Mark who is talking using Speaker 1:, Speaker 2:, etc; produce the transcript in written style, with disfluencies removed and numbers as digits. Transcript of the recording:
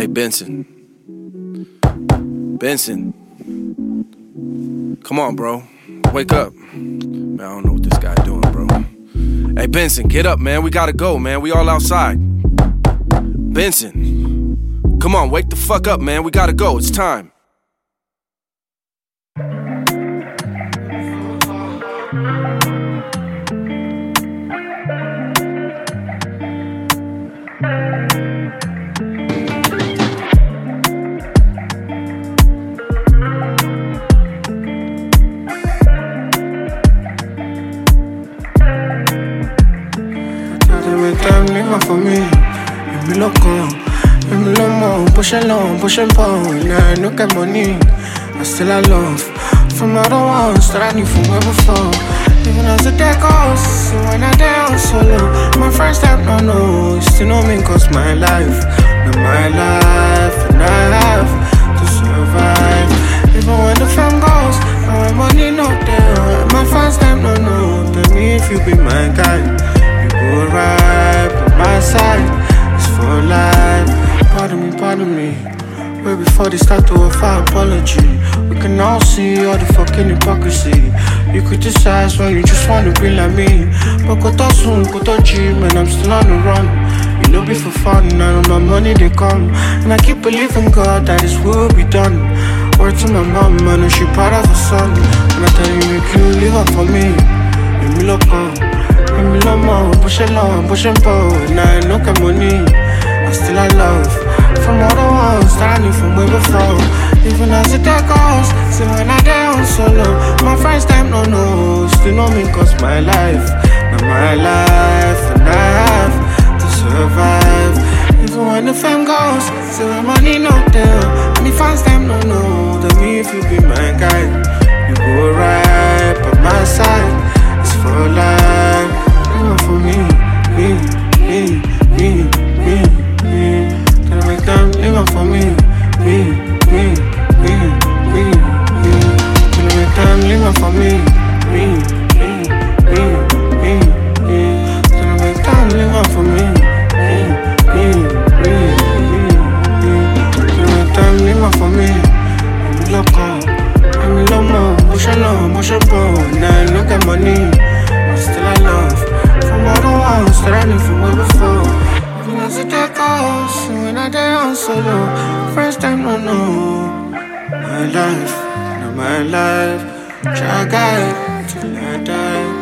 Speaker 1: Benson. Benson. Come on, bro. Wake up. Man, I don't know what this guy doing, bro. Hey, Benson, get up, man. We gotta go, man. We all outside. Benson. Come on, wake the fuck up, man. We gotta go. It's time.
Speaker 2: For me, you me loco, you me lomo, push and pull. Now I no get money, I still I love. From other ones that I knew from way before. Even as the day goes, so when I down solo, my first time no, still know me cause my life, not my life, and I have to survive. Even when the fame goes, and when money not there, my first time no, tell me if you be my guy, you go right by my side, it's for life. Pardon me. Way before they start to offer apology, we can all see all the fucking hypocrisy. You criticize when you just wanna be like me, but go to soon, go to gym, and I'm still on the run. You know be for fun, and all my money they come, and I keep believing God that this will be done. Word to my mom, I know she proud of her son, and I tell you make you live up for me. Let me look up, let me love more, push and pull. Now I no get money, I still I love. From all the ones that I knew from way before. Even as the day goes, see when I down solo, my friends them no, still know me cause my life, not my life, and I have to survive. Even when the fame goes, see when money not there, and the fans them no, that me if you be my guy, you go right by my side, it's for life. Even for me. Make them live for me. Gonna make them live for me. Gonna make them live for me. Gonna make them live for me. I'm loco, I'm lomo, push and pull. Now I no get money, but still I love. From all the ones that I knew from way before. Even as the day goes, when I down solo, first time no, my life, not my life. Try guide till I die.